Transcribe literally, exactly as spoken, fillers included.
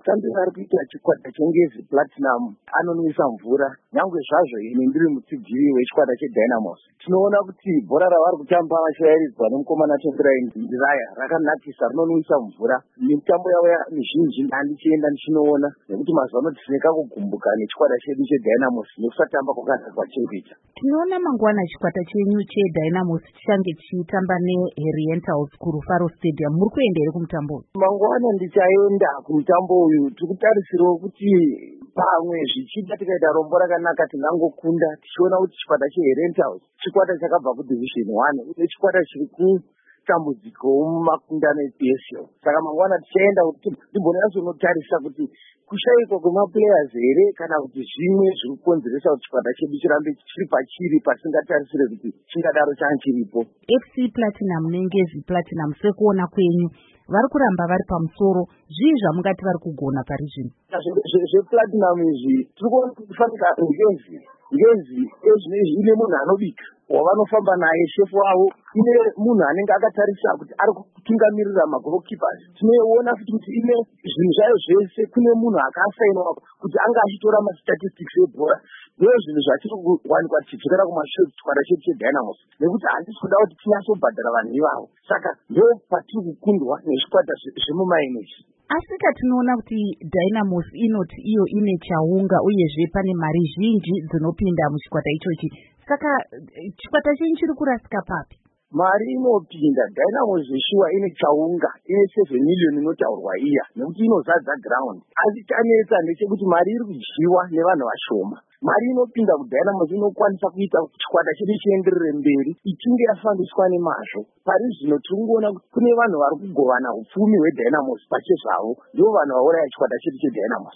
mafambiro ari kuita chikwata chengezi platinum anonwisa mvura. Nyangwe zvazvo ini ndiri mutsidziri wechikwata cheDynamos, tinoona kuti bhora ravari kutamba vashayiridzwa nemukomana Tendrai Ndiraya rakanakisa, rinonwisa mvura. Mitambo yavo mizhinji ndandichienda ndichinoona, nekuti mazuva ano tisineka kugumbuka nechikwata chedu cheDynamos nekusatamba kwakanaka chembecha. Tinoona mangwana chikwata chenyu cheDynamos chichange chichitamba neHerientals kuRufaro Stadium. Muri kuenda here kumutambo uyu? Mangwana ndichaenda kumutambo uyu. Tiri kutarisirawo kuti pamwe zvichida tikaita rombo rakanaka tingangokunda, tichiona kuti chikwata cheHerientals chikwata chakabva kudivision one uye chikwata chiri kutambudziko mumakundano eP S L. Saka mangwana tichaenda kuti timbonyasonotarisa kuti kushaikwa kwemaplayers here kana kuti zvimwe zviri kukonzeresa kuti chikwata chedu chirambe chiri pachiri pasingatarisire kuti chingadaro chanchiripo. F C Platinum neNgezi Platinum sekuona kwenyu vari kuramba vari pamusoro, zvii zvamungati vari kugona pari zvino? Zveplatinum izvi tiri kuona kufanika Ngezi Ngezi ezvinezvi ine munhu anobika wavanofamba naye, shefu wavo ine munhu anenge akatarisa kuti ari kutungamirira magoalkeepers. Tinoona kuti ine zvinhu zvayo zvese, kune munhu akasainwa kuti anga achitora mastatistics ebhora. Ndizvo zvinhu zvatiri kuwanikwa tichidzokera kumashure chikwata chedu cheDynamos, nekuti handisi kuda kuti tinyasobhadhara vanhu ivavo. Saka ndo patiri kukundwa nezvikwata zvemumaenezi. Asi tinoona kuti Dynamos inoti iyo ine chaunga uyezve pane mari zhinji dzinopinda muchikwata ichochi. Saka chikwata chenyu chiri kurasika papi? Mari inopinda. Dynamos zveshuwa ine chaunga, ine seven million inotaurwa iya, nekuti inozadza ground. Asi chanetsa ndechekuti mari iri kudyiwa nevanhu vashoma. Mari inopinda kuDynamos inokwanisa kuita kuti chikwata chedu chienderere mberi ichinge yafambiswa nemazvo. Pari zvino tiri kuona kuti kune vanhu vari kugovana upfumi hweDynamos pachezvavo, ndivo vanhu vauraya chikwata chedu cheDynamos.